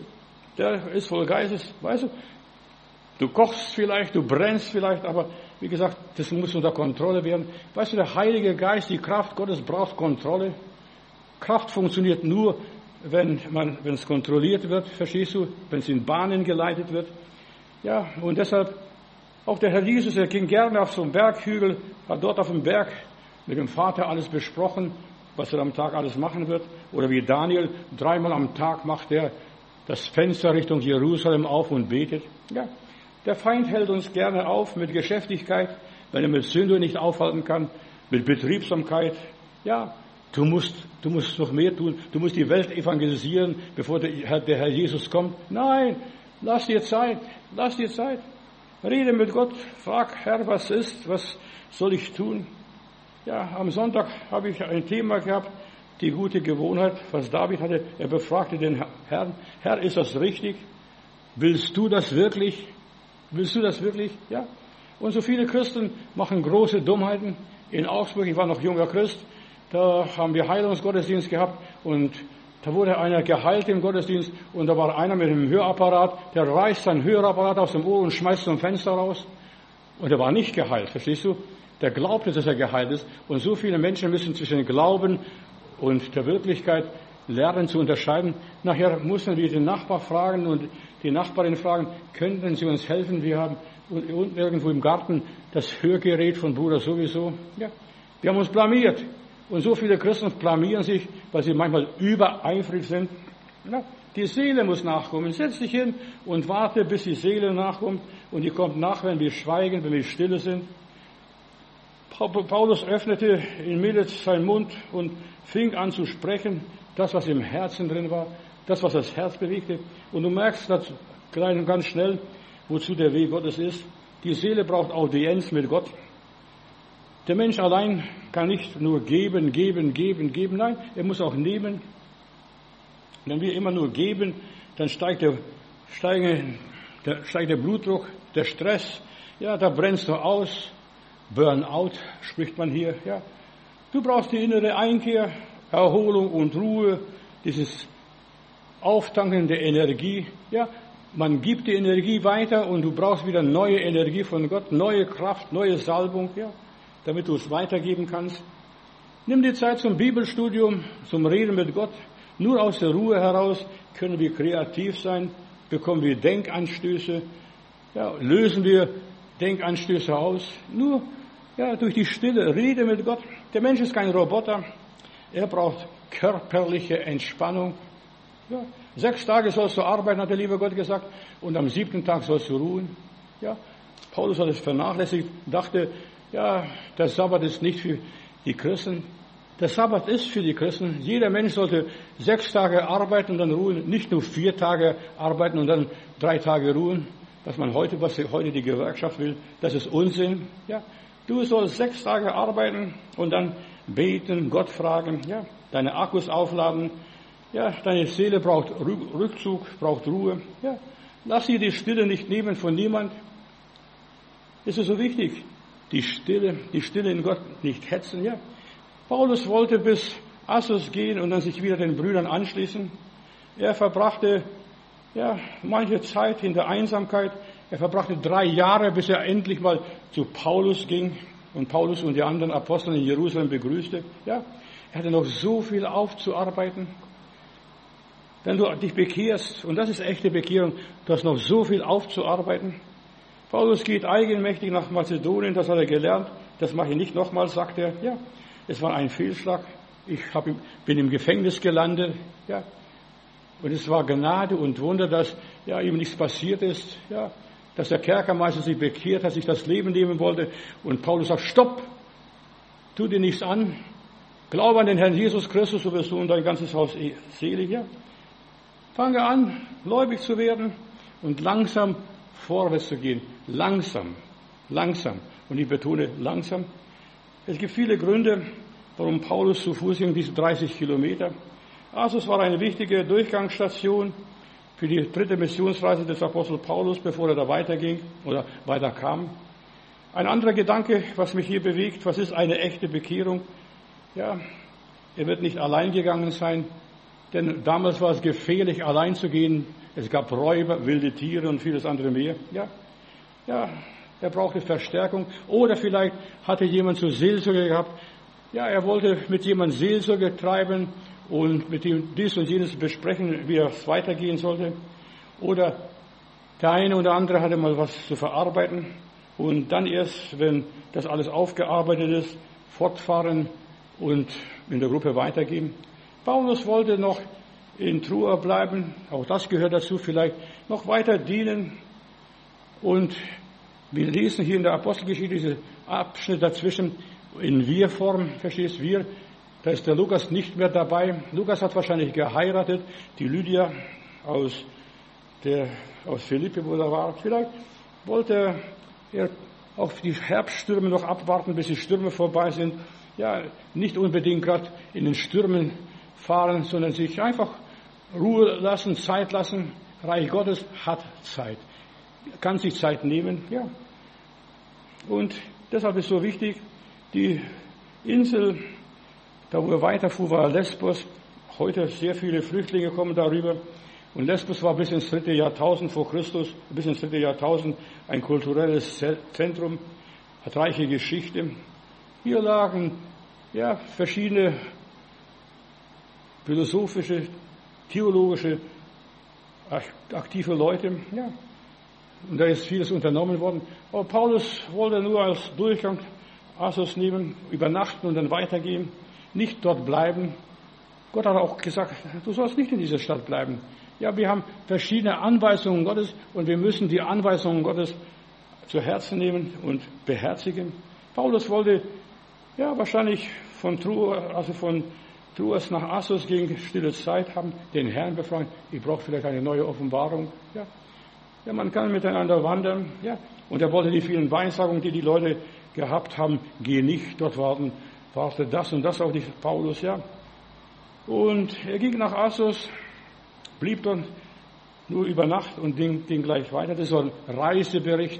Speaker 1: der ist voll Geistes, weißt du. Du kochst vielleicht, du brennst vielleicht, aber wie gesagt, das muss unter Kontrolle werden. Weißt du, der Heilige Geist, die Kraft Gottes braucht Kontrolle. Kraft funktioniert nur, wenn man, wenn es kontrolliert wird, verstehst du, wenn es in Bahnen geleitet wird. Ja, und deshalb, auch der Herr Jesus, er ging gerne auf so einen Berghügel, hat dort auf dem Berg mit dem Vater alles besprochen, was er am Tag alles machen wird. Oder wie Daniel, dreimal am Tag macht er das Fenster Richtung Jerusalem auf und betet. Ja, der Feind hält uns gerne auf mit Geschäftigkeit, wenn er mit Sünde nicht aufhalten kann, mit Betriebsamkeit. Ja, du musst, du musst noch mehr tun. Du musst die Welt evangelisieren, bevor der Herr, der Herr Jesus kommt. Nein, lass dir Zeit, lass dir Zeit. Rede mit Gott, frag, Herr, was ist, was soll ich tun? Ja, am Sonntag habe ich ein Thema gehabt, die gute Gewohnheit, was David hatte. Er befragte den Herrn, Herr, ist das richtig? Willst du das wirklich? Willst du das wirklich? Ja. Und so viele Christen machen große Dummheiten. In Augsburg, ich war noch junger Christ, da haben wir Heilungsgottesdienst gehabt und da wurde einer geheilt im Gottesdienst und da war einer mit einem Hörapparat, der reißt sein Hörapparat aus dem Ohr und schmeißt zum Fenster raus. Und er war nicht geheilt, verstehst du? Der glaubte, dass er geheilt ist. Und so viele Menschen müssen zwischen Glauben und der Wirklichkeit lernen zu unterscheiden. Nachher mussten wir den Nachbar fragen und die Nachbarin fragen, könnten Sie uns helfen? Wir haben unten irgendwo im Garten das Hörgerät von Bruder sowieso. Ja, wir haben uns blamiert. Und so viele Christen blamieren sich, weil sie manchmal übereifrig sind. Ja, die Seele muss nachkommen. Setz dich hin und warte, bis die Seele nachkommt. Und die kommt nach, wenn wir schweigen, wenn wir stille sind. Paulus öffnete in Milet seinen Mund und fing an zu sprechen, das, was im Herzen drin war, das, was das Herz bewegte. Und du merkst das ganz schnell, wozu der Weg Gottes ist. Die Seele braucht Audienz mit Gott. Der Mensch allein kann nicht nur geben, geben, geben, geben. Nein, er muss auch nehmen. Wenn wir immer nur geben, dann steigt der, steigen, der, steigt der Blutdruck, der Stress. Ja, da brennst du aus. Burnout spricht man hier. Ja, du brauchst die innere Einkehr, Erholung und Ruhe, dieses Auftanken der Energie. Ja, man gibt die Energie weiter und du brauchst wieder neue Energie von Gott, neue Kraft, neue Salbung. Ja, damit du es weitergeben kannst. Nimm die Zeit zum Bibelstudium, zum Reden mit Gott. Nur aus der Ruhe heraus können wir kreativ sein, bekommen wir Denkanstöße, ja, lösen wir Denkanstöße aus. Nur ja, durch die Stille, Rede mit Gott. Der Mensch ist kein Roboter, er braucht körperliche Entspannung. Ja, sechs Tage sollst du arbeiten, hat der liebe Gott gesagt, und am siebten Tag sollst du ruhen. Ja, Paulus hat es vernachlässigt, dachte, ja, der Sabbat ist nicht für die Christen. Der Sabbat ist für die Christen. Jeder Mensch sollte sechs Tage arbeiten und dann ruhen. Nicht nur vier Tage arbeiten und dann drei Tage ruhen. Was man heute, was heute die Gewerkschaft will, das ist Unsinn. Ja, du sollst sechs Tage arbeiten und dann beten, Gott fragen, ja, deine Akkus aufladen. Ja, deine Seele braucht Rückzug, braucht Ruhe. Ja, lass dir die Stille nicht nehmen von niemand. Das ist so wichtig. Die Stille, die Stille in Gott nicht hetzen, ja. Paulus wollte bis Assos gehen und dann sich wieder den Brüdern anschließen. Er verbrachte, ja, manche Zeit in der Einsamkeit. Er verbrachte drei Jahre, bis er endlich mal zu Paulus ging und Paulus und die anderen Apostel in Jerusalem begrüßte. Ja, er hatte noch so viel aufzuarbeiten. Wenn du dich bekehrst, und das ist echte Bekehrung, du hast noch so viel aufzuarbeiten. Paulus geht eigenmächtig nach Mazedonien, das hat er gelernt. Das mache ich nicht nochmal, sagt er. Ja, es war ein Fehlschlag. Ich hab, bin im Gefängnis gelandet. Ja, und es war Gnade und Wunder, dass ja ihm nichts passiert ist. Ja, dass der Kerkermeister sich bekehrt hat, sich das Leben nehmen wollte. Und Paulus sagt: Stopp, tu dir nichts an. Glaube an den Herrn Jesus Christus, so wirst du und dein ganzes Haus selig. Ja, fange an, gläubig zu werden und langsam vorwärts zu gehen. Langsam, langsam. Und ich betone langsam. Es gibt viele Gründe, warum Paulus zu Fuß ging, diese dreißig Kilometer. Assos war eine wichtige Durchgangsstation für die dritte Missionsreise des Apostel Paulus, bevor er da weiterging oder weiterkam. Ein anderer Gedanke, was mich hier bewegt, was ist eine echte Bekehrung? Ja, er wird nicht allein gegangen sein, denn damals war es gefährlich, allein zu gehen. Es gab Räuber, wilde Tiere und vieles andere mehr. Ja, ja, er brauchte Verstärkung. Oder vielleicht hatte jemand zur Seelsorge gehabt. Ja, er wollte mit jemandem Seelsorge treiben und mit ihm dies und jenes besprechen, wie es weitergehen sollte. Oder der eine oder andere hatte mal was zu verarbeiten und dann erst, wenn das alles aufgearbeitet ist, fortfahren und in der Gruppe weitergeben. Paulus wollte noch in Troa bleiben, auch das gehört dazu, vielleicht noch weiter dienen. Und wir lesen hier in der Apostelgeschichte diesen Abschnitt dazwischen in Wir-Form, verstehst du, wir, da ist der Lukas nicht mehr dabei. Lukas hat wahrscheinlich geheiratet, die Lydia aus der aus Philippi, wo er war. Vielleicht wollte er auf die Herbststürme noch abwarten, bis die Stürme vorbei sind. Ja, nicht unbedingt gerade in den Stürmen fahren, sondern sich einfach Ruhe lassen, Zeit lassen. Reich Gottes hat Zeit. Kann sich Zeit nehmen, ja. Und deshalb ist so wichtig, die Insel, da wo er weiterfuhr, war Lesbos. Heute sehr viele Flüchtlinge kommen darüber. Und Lesbos war bis ins dritte Jahrtausend vor Christus, bis ins dritte Jahrtausend ein kulturelles Zentrum, hat reiche Geschichte. Hier lagen ja verschiedene philosophische, theologische, aktive Leute. Ja. Und da ist vieles unternommen worden. Aber Paulus wollte nur als Durchgang Assos nehmen, übernachten und dann weitergehen, nicht dort bleiben. Gott hat auch gesagt, du sollst nicht in dieser Stadt bleiben. Ja, wir haben verschiedene Anweisungen Gottes und wir müssen die Anweisungen Gottes zu Herzen nehmen und beherzigen. Paulus wollte ja wahrscheinlich von Troas, also von Troas nach Assos gegen stille Zeit haben, den Herrn befragen. Ich brauche vielleicht eine neue Offenbarung. Ja, ja, man kann miteinander wandern. Ja, und er wollte die vielen Weissagungen, die die Leute gehabt haben, geh nicht dort warten, warte das und das auf dich, Paulus. Ja, und er ging nach Assos. Blieb dort nur über Nacht und ging, ging gleich weiter. Das war ein Reisebericht.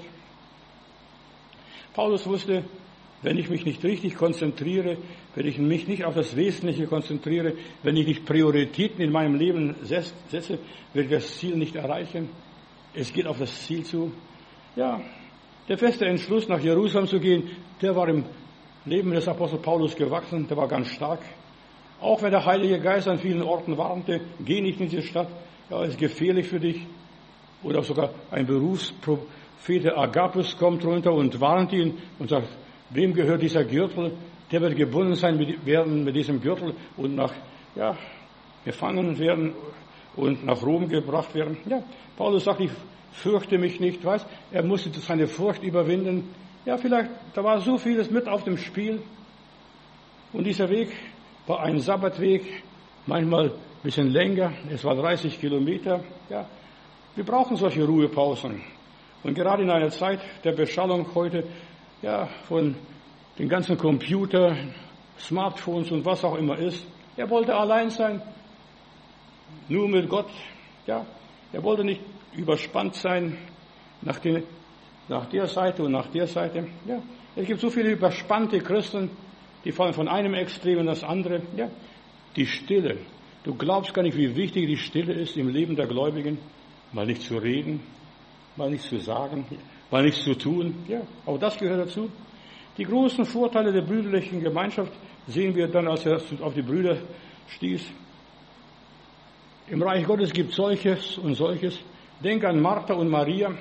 Speaker 1: Paulus wusste, wenn ich mich nicht richtig konzentriere, wenn ich mich nicht auf das Wesentliche konzentriere, wenn ich nicht Prioritäten in meinem Leben setze, werde ich das Ziel nicht erreichen. Es geht auf das Ziel zu. Ja, der feste Entschluss, nach Jerusalem zu gehen, der war im Leben des Apostel Paulus gewachsen, der war ganz stark. Auch wenn der Heilige Geist an vielen Orten warnte, geh nicht in diese Stadt, ja, ist gefährlich für dich. Oder sogar ein Berufsprophet, der Agabus, kommt runter und warnt ihn und sagt, wem gehört dieser Gürtel? Der wird gebunden sein mit, werden mit diesem Gürtel und nach, ja, gefangen werden und nach Rom gebracht werden. Ja, Paulus sagt, ich fürchte mich nicht, weiß, er musste seine Furcht überwinden. Ja, vielleicht, da war so vieles mit auf dem Spiel. Und dieser Weg war ein Sabbatweg, manchmal ein bisschen länger, es war dreißig Kilometer. Ja, wir brauchen solche Ruhepausen. Und gerade in einer Zeit der Beschallung heute, ja, von den ganzen Computer, Smartphones und was auch immer ist, er wollte allein sein, nur mit Gott. Ja, er wollte nicht überspannt sein nach, den, nach der Seite und nach der Seite. Ja, es gibt so viele überspannte Christen, die fallen von einem Extrem in das andere. Ja, die Stille. Du glaubst gar nicht, wie wichtig die Stille ist im Leben der Gläubigen. Mal nicht zu reden, mal nichts zu sagen, mal nichts zu tun. Ja, auch das gehört dazu. Die großen Vorteile der brüderlichen Gemeinschaft sehen wir dann, als er auf die Brüder stieß. Im Reich Gottes gibt es solches und solches. Denk an Martha und Maria.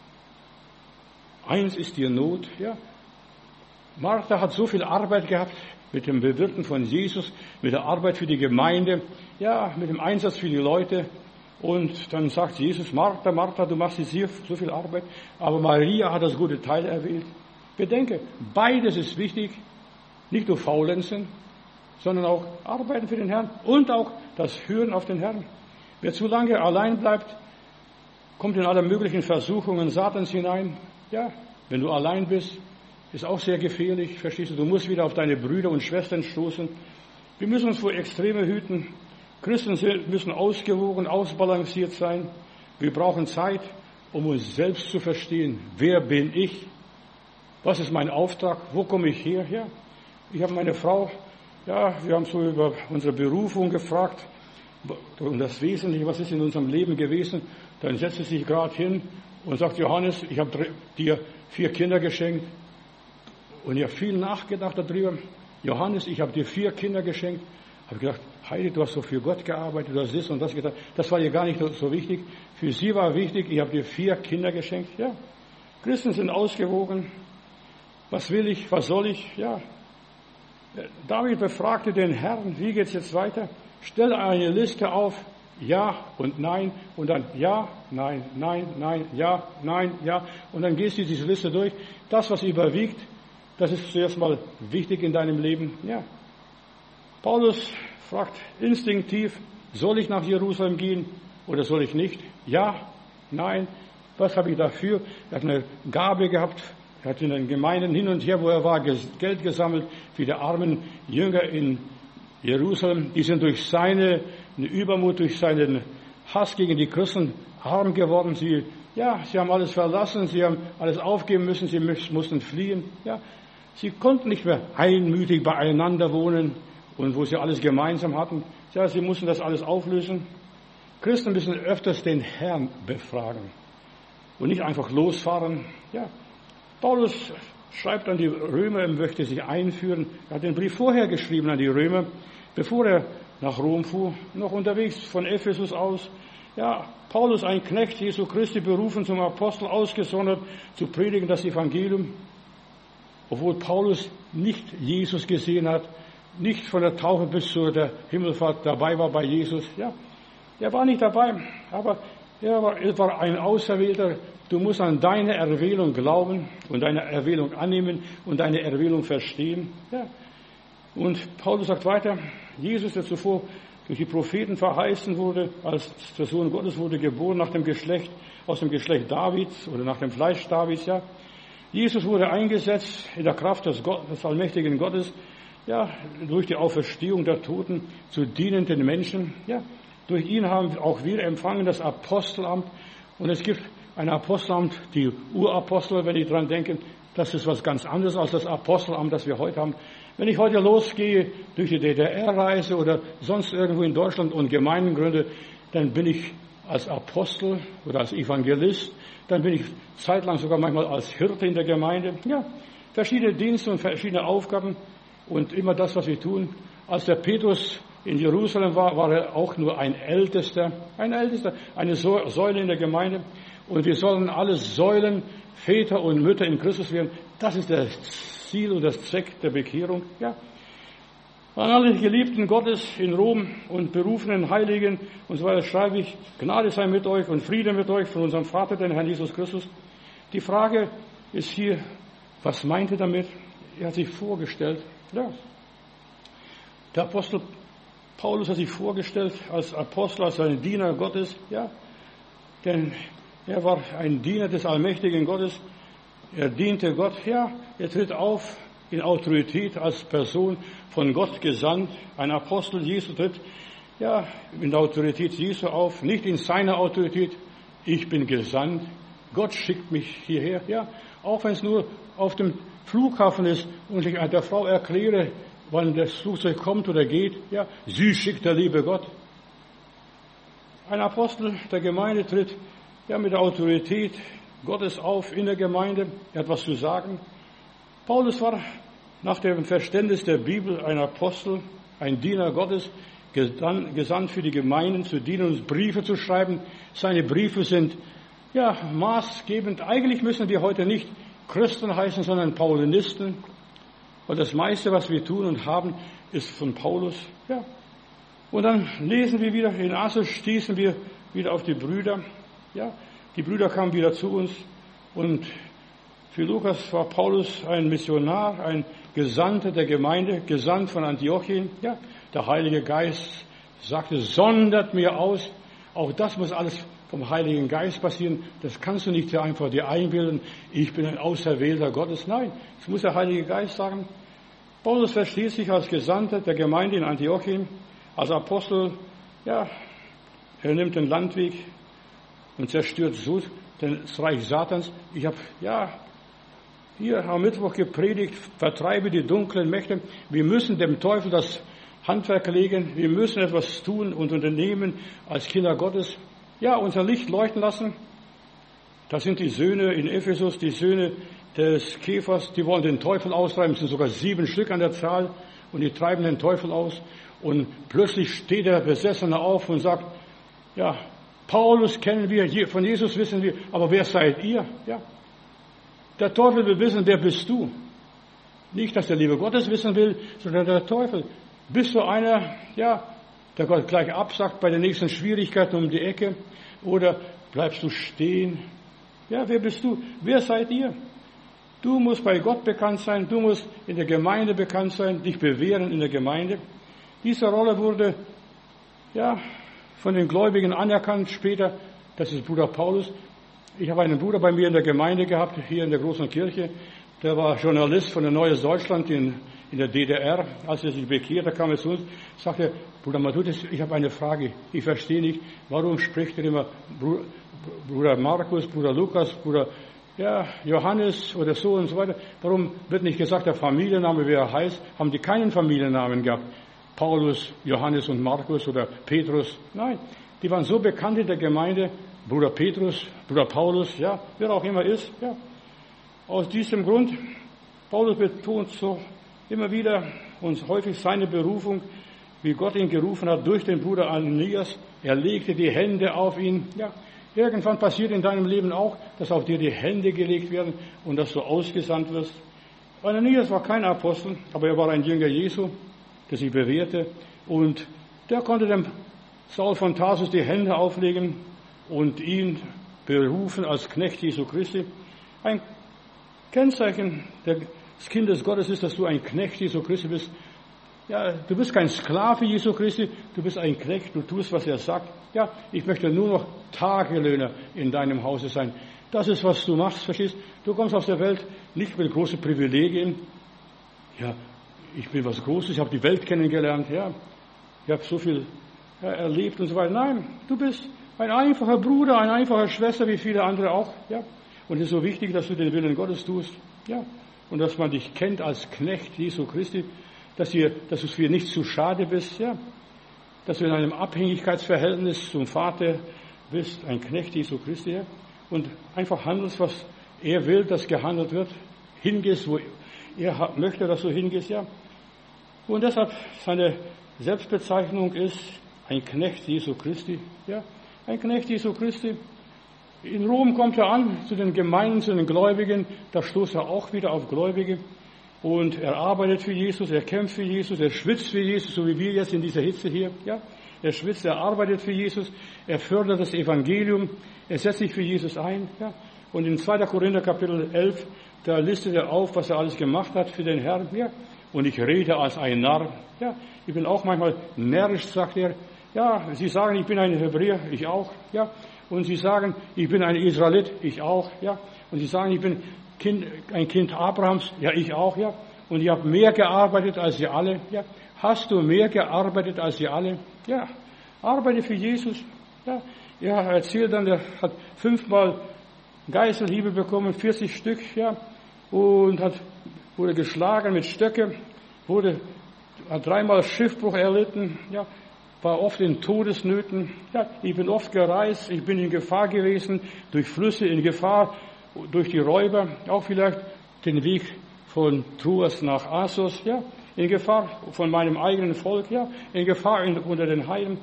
Speaker 1: Eins ist dir Not. Ja, Martha hat so viel Arbeit gehabt mit dem Bewirken von Jesus, mit der Arbeit für die Gemeinde, ja, mit dem Einsatz für die Leute. Und dann sagt Jesus, Martha, Martha, du machst jetzt hier so viel Arbeit, aber Maria hat das gute Teil erwählt. Bedenke, beides ist wichtig, nicht nur faulenzen, sondern auch arbeiten für den Herrn und auch das Hören auf den Herrn. Wer zu lange allein bleibt, kommt in alle möglichen Versuchungen Satans hinein. Ja, wenn du allein bist, ist auch sehr gefährlich, verstehst du? Du musst wieder auf deine Brüder und Schwestern stoßen. Wir müssen uns vor Extreme hüten. Christen müssen ausgewogen, ausbalanciert sein. Wir brauchen Zeit, um uns selbst zu verstehen. Wer bin ich? Was ist mein Auftrag? Wo komme ich her? Ja, ich habe meine Frau, ja, wir haben so über unsere Berufung gefragt. Und das Wesentliche, was ist in unserem Leben gewesen, dann setzt er sich gerade hin und sagt, Johannes, ich habe dir vier Kinder geschenkt. Und ich habe viel nachgedacht darüber. Johannes, ich habe dir vier Kinder geschenkt. Ich habe gedacht, Heidi, du hast so für Gott gearbeitet, du hast das und das getan. Das war ihr gar nicht so wichtig. Für sie war wichtig, ich habe dir vier Kinder geschenkt. Ja, Christen sind ausgewogen. Was will ich, was soll ich? Ja, David befragte den Herrn, wie geht's jetzt weiter? Stell eine Liste auf, ja und nein, und dann ja, nein, nein, nein, ja, nein, ja. Und dann gehst du diese Liste durch. Das, was überwiegt, das ist zuerst mal wichtig in deinem Leben. Ja. Paulus fragt instinktiv, soll ich nach Jerusalem gehen oder soll ich nicht? Ja, nein, was habe ich dafür? Er hat eine Gabe gehabt, er hat in den Gemeinden hin und her, wo er war, Geld gesammelt für die armen Jünger in Jerusalem. Die sind durch seine Übermut, durch seinen Hass gegen die Christen arm geworden. Sie, ja, sie haben alles verlassen, sie haben alles aufgeben müssen, sie mussten fliehen. Ja, sie konnten nicht mehr einmütig beieinander wohnen und wo sie alles gemeinsam hatten. Ja, sie mussten das alles auflösen. Christen müssen öfters den Herrn befragen und nicht einfach losfahren. Ja, Paulus schreibt an die Römer, er möchte sich einführen. Er hat den Brief vorher geschrieben an die Römer, bevor er nach Rom fuhr, noch unterwegs von Ephesus aus. Ja, Paulus, ein Knecht Jesu Christi, berufen zum Apostel, ausgesondert, zu predigen das Evangelium. Obwohl Paulus nicht Jesus gesehen hat, nicht von der Taufe bis zur der Himmelfahrt dabei war bei Jesus. Ja, er war nicht dabei, aber er war, er war ein Auserwählter. Du musst an deine Erwählung glauben und deine Erwählung annehmen und deine Erwählung verstehen. Ja. Und Paulus sagt weiter, Jesus, der zuvor durch die Propheten verheißen wurde, als der Sohn Gottes wurde geboren nach dem Geschlecht, aus dem Geschlecht Davids oder nach dem Fleisch Davids, ja. Jesus wurde eingesetzt in der Kraft des, Gott, des allmächtigen Gottes, ja, durch die Auferstehung der Toten zu dienenden Menschen, ja. Durch ihn haben auch wir empfangen das Apostelamt. Und es gibt ein Apostelamt, die Urapostel, wenn ich dran denke, das ist was ganz anderes als das Apostelamt, das wir heute haben. Wenn ich heute losgehe durch die D D R-Reise oder sonst irgendwo in Deutschland und Gemeinden gründe, dann bin ich als Apostel oder als Evangelist, dann bin ich zeitlang sogar manchmal als Hirte in der Gemeinde. Ja, verschiedene Dienste und verschiedene Aufgaben und immer das, was wir tun. Als der Petrus in Jerusalem war, war er auch nur ein Ältester, ein Ältester, eine Säule in der Gemeinde. Und wir sollen alle Säulen, Väter und Mütter in Christus werden. Das ist das Ziel und das Zweck der Bekehrung. Ja. An alle Geliebten Gottes in Rom und berufenen Heiligen und so weiter schreibe ich, Gnade sei mit euch und Friede mit euch von unserem Vater, den Herrn Jesus Christus. Die Frage ist hier, was meint er damit? Er hat sich vorgestellt. Ja. Der Apostel Paulus hat sich vorgestellt als Apostel, als ein Diener Gottes. Ja. Denn er war ein Diener des allmächtigen Gottes. Er diente Gott. Ja, er tritt auf in Autorität als Person von Gott gesandt. Ein Apostel Jesu tritt ja in der Autorität Jesu auf, nicht in seiner Autorität. Ich bin gesandt. Gott schickt mich hierher. Ja, auch wenn es nur auf dem Flughafen ist und ich der Frau erkläre, wann das Flugzeug kommt oder geht. Ja, sie schickt der liebe Gott. Ein Apostel der Gemeinde tritt ja mit der Autorität Gottes auf in der Gemeinde. Er hat was zu sagen. Paulus war nach dem Verständnis der Bibel ein Apostel, ein Diener Gottes, gesandt für die Gemeinden zu dienen und Briefe zu schreiben. Seine Briefe sind ja maßgebend. Eigentlich müssen wir heute nicht Christen heißen, sondern Paulinisten. Weil das meiste, was wir tun und haben, ist von Paulus. Ja. Und dann lesen wir wieder, in Assos stießen wir wieder auf die Brüder. Ja. Die Brüder kamen wieder zu uns. Und für Lukas war Paulus ein Missionar, ein Gesandter der Gemeinde, gesandt von Antiochien. Ja. Der Heilige Geist sagte, sondert mir aus. Auch das muss alles vom Heiligen Geist passieren. Das kannst du nicht einfach dir einbilden. Ich bin ein Auserwählter Gottes. Nein, das muss der Heilige Geist sagen. Paulus versteht sich als Gesandter der Gemeinde in Antiochien, als Apostel. Ja, er nimmt den Landweg und zerstört so das Reich Satans. Ich habe, ja, hier am Mittwoch gepredigt, vertreibe die dunklen Mächte. Wir müssen dem Teufel das Handwerk legen. Wir müssen etwas tun und unternehmen als Kinder Gottes. Ja, unser Licht leuchten lassen. Das sind die Söhne in Ephesus, die Söhne des Käfers, die wollen den Teufel austreiben. Es sind sogar sieben Stück an der Zahl und die treiben den Teufel aus. Und plötzlich steht der Besessene auf und sagt, ja, Paulus kennen wir, von Jesus wissen wir, aber wer seid ihr? Ja. Der Teufel will wissen, wer bist du? Nicht, dass der Liebe Gottes wissen will, sondern der Teufel. Bist du einer, ja, der Gott gleich absagt bei den nächsten Schwierigkeiten um die Ecke? Oder bleibst du stehen? Ja, wer bist du? Wer seid ihr? Du musst bei Gott bekannt sein, du musst in der Gemeinde bekannt sein, dich bewähren in der Gemeinde. Diese Rolle wurde, ja, von den Gläubigen anerkannt später. Das ist Bruder Paulus. Ich habe einen Bruder bei mir in der Gemeinde gehabt, hier in der großen Kirche. Der war Journalist von der Neues Deutschland in, in der D D R. Als er sich bekehrte, kam er zu uns, sagte, Bruder Matthäus, ich habe eine Frage. Ich verstehe nicht, warum spricht er immer Bruder Markus, Bruder Lukas, Bruder ja, Johannes oder so und so weiter. Warum wird nicht gesagt, der Familienname, wie er heißt? Haben die keinen Familiennamen gehabt? Paulus, Johannes und Markus oder Petrus. Nein, die waren so bekannt in der Gemeinde, Bruder Petrus, Bruder Paulus, ja, wer auch immer ist, ja. Aus diesem Grund, Paulus betont so immer wieder uns häufig seine Berufung, wie Gott ihn gerufen hat durch den Bruder Ananias. Er legte die Hände auf ihn, ja. Irgendwann passiert in deinem Leben auch, dass auf dir die Hände gelegt werden und dass du ausgesandt wirst. Ananias war kein Apostel, aber er war ein Jünger Jesu, der sich bewährte, und der konnte dem Saul von Tarsus die Hände auflegen und ihn berufen als Knecht Jesu Christi. Ein Kennzeichen des Kindes Gottes ist, dass du ein Knecht Jesu Christi bist. Ja, du bist kein Sklave Jesu Christi, du bist ein Knecht, du tust, was er sagt. Ja, ich möchte nur noch Tagelöhner in deinem Hause sein. Das ist, was du machst, verstehst? Du kommst auf der Welt nicht mit großen Privilegien. Ja, ich bin was Großes, ich habe die Welt kennengelernt, ja, ich habe so viel ja, erlebt und so weiter. Nein, du bist ein einfacher Bruder, eine einfache Schwester, wie viele andere auch, ja. Und es ist so wichtig, dass du den Willen Gottes tust, ja, und dass man dich kennt als Knecht Jesu Christi, dass, ihr, dass du für nichts zu schade bist, ja, dass du in einem Abhängigkeitsverhältnis zum Vater bist, ein Knecht Jesu Christi, ja, und einfach handelst, was er will, dass gehandelt wird, hingehst, wo er möchte, dass du hingehst, ja. Und deshalb seine Selbstbezeichnung ist ein Knecht Jesu Christi, ja, ein Knecht Jesu Christi. In Rom kommt er an zu den Gemeinden, zu den Gläubigen, da stoßt er auch wieder auf Gläubige und er arbeitet für Jesus, er kämpft für Jesus, er schwitzt für Jesus, so wie wir jetzt in dieser Hitze hier, ja. Er schwitzt, er arbeitet für Jesus, er fördert das Evangelium, er setzt sich für Jesus ein, ja. Und in zweiter Korinther Kapitel elf, da listet er auf, was er alles gemacht hat für den Herrn, ja. Und ich rede als ein Narr, ja. Ich bin auch manchmal närrisch, sagt er. Ja, Sie sagen, ich bin ein Hebräer, ich auch, ja. Und Sie sagen, ich bin ein Israelit, ich auch, ja. Und Sie sagen, ich bin kind, ein Kind Abrahams, ja, ich auch, ja. Und ich habe mehr gearbeitet als Sie alle, ja. Hast du mehr gearbeitet als Sie alle? Ja. Arbeite für Jesus, ja. Er erzählt dann, er hat fünfmal Geiselhiebe bekommen, vierzig Stück, ja. Und hat, wurde geschlagen mit Stöcken, wurde, hat dreimal Schiffbruch erlitten, ja. War oft in Todesnöten. Ja, ich bin oft gereist, ich bin in Gefahr gewesen, durch Flüsse, in Gefahr, durch die Räuber, auch vielleicht den Weg von Troas nach Assos, ja, in Gefahr von meinem eigenen Volk, ja, in Gefahr in, unter den Heiden.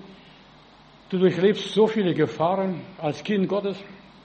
Speaker 1: Du durchlebst so viele Gefahren als Kind Gottes.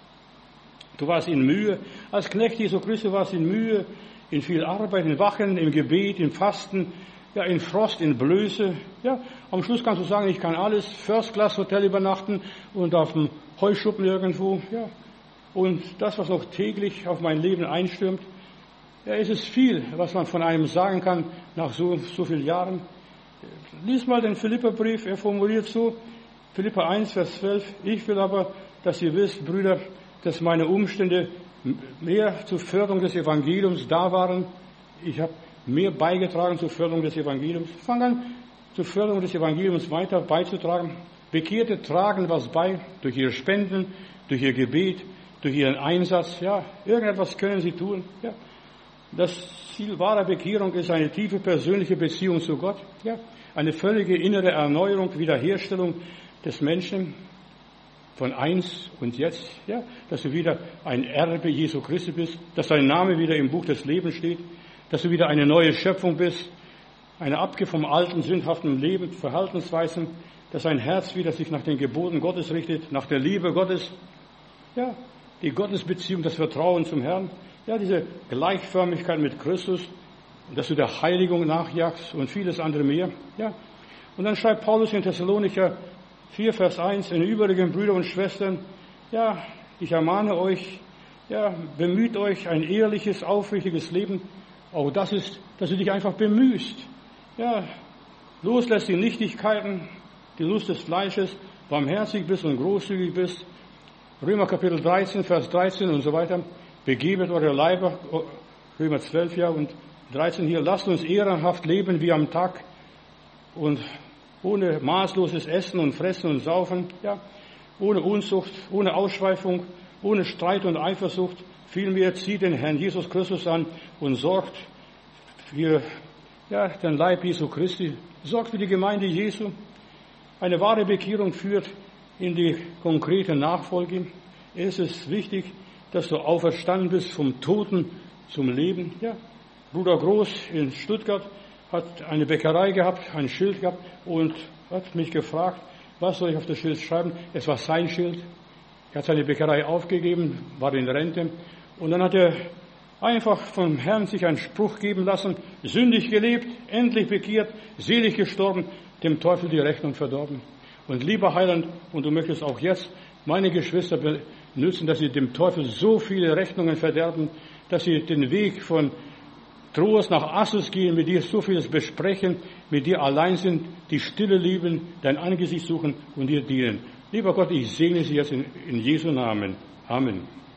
Speaker 1: Du warst in Mühe, als Knecht Jesu Christi warst in Mühe, in viel Arbeit, in Wachen, im Gebet, im Fasten, ja, in Frost, in Blöße, ja. Am Schluss kannst du sagen, ich kann alles, First-Class-Hotel übernachten und auf dem Heuschuppen irgendwo, ja. Und das, was noch täglich auf mein Leben einstürmt, ja, es ist viel, was man von einem sagen kann nach so, so vielen Jahren. Lies mal den Philipperbrief, er formuliert so, Philipper eins, Vers zwölf, ich will aber, dass ihr wisst, Brüder, dass meine Umstände mehr zur Förderung des Evangeliums da waren. Ich habe mehr beigetragen zur Förderung des Evangeliums. Fang an, zur Förderung des Evangeliums weiter beizutragen. Bekehrte tragen was bei, durch ihre Spenden, durch ihr Gebet, durch ihren Einsatz. Ja, irgendetwas können sie tun. Ja. Das Ziel wahrer Bekehrung ist eine tiefe persönliche Beziehung zu Gott. Ja. eine völlige innere Erneuerung, Wiederherstellung des Menschen von einst und jetzt, ja, dass du wieder ein Erbe Jesu Christi bist, dass dein Name wieder im Buch des Lebens steht, dass du wieder eine neue Schöpfung bist, eine Abkehr vom alten, sündhaften Leben, Verhaltensweisen, dass dein Herz wieder sich nach den Geboten Gottes richtet, nach der Liebe Gottes, ja, die Gottesbeziehung, das Vertrauen zum Herrn, ja, diese Gleichförmigkeit mit Christus, dass du der Heiligung nachjagst und vieles andere mehr, ja. Und dann schreibt Paulus in Thessalonicher vier, Vers eins, in übrigen Brüder und Schwestern, ja, ich ermahne euch, ja, bemüht euch ein ehrliches, aufrichtiges Leben. Auch das ist, dass du dich einfach bemühst, ja, loslässt die Nichtigkeiten, die Lust des Fleisches, barmherzig bist und großzügig bist. Römer Kapitel dreizehn, Vers dreizehn und so weiter. Begebet eure Leiber, Römer zwölf, ja, und dreizehn hier. Lasst uns ehrenhaft leben wie am Tag und ohne maßloses Essen und Fressen und Saufen, ja, ohne Unzucht, ohne Ausschweifung, ohne Streit und Eifersucht. Vielmehr zieht den Herrn Jesus Christus an und sorgt für, ja, den Leib Jesu Christi, sorgt für die Gemeinde Jesu. Eine wahre Bekehrung führt in die konkrete Nachfolge. Es ist wichtig, dass du auferstanden bist vom Toten zum Leben. Ja, Bruder Groß in Stuttgart hat eine Bäckerei gehabt, ein Schild gehabt und hat mich gefragt, was soll ich auf das Schild schreiben? Es war sein Schild. Er hat seine Bäckerei aufgegeben, war in Rente und dann hat er einfach vom Herrn sich einen Spruch geben lassen, sündig gelebt, endlich bekehrt, selig gestorben, dem Teufel die Rechnung verdorben. Und lieber Heiland, und du möchtest auch jetzt meine Geschwister benützen, dass sie dem Teufel so viele Rechnungen verderben, dass sie den Weg von Troas nach Assus gehen, mit dir so vieles besprechen, mit dir allein sind, die Stille lieben, dein Angesicht suchen und dir dienen. Lieber Gott, ich segne sie jetzt in, in Jesu Namen. Amen.